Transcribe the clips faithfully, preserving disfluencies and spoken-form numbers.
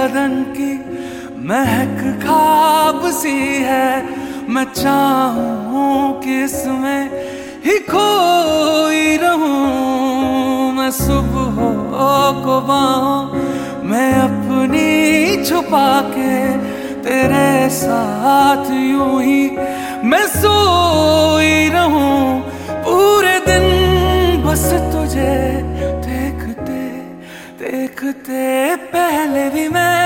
बदन की महक ख्वाब सी है। मैं चाहूं कि इसमें ही खोई रहूं। मैं सुबह को बाहों मैं अपनी छुपा के तेरे साथ यूं ही मैं सोई रहूं। पूरे दिन बस तुझे देखते देखते पहले भी मैं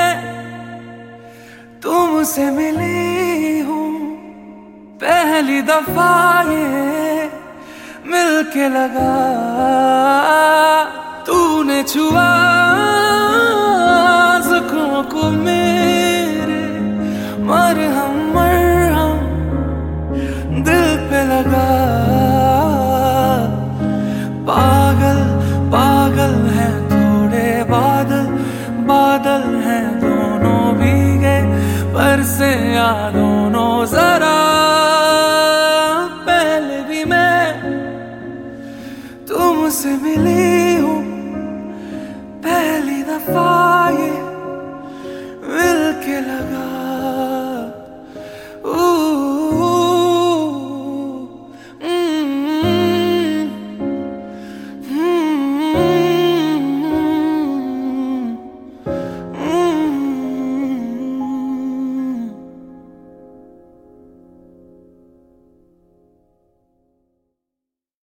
तुमसे मिली हूँ। पहली दफा ये मिलके लगा तूने छुआ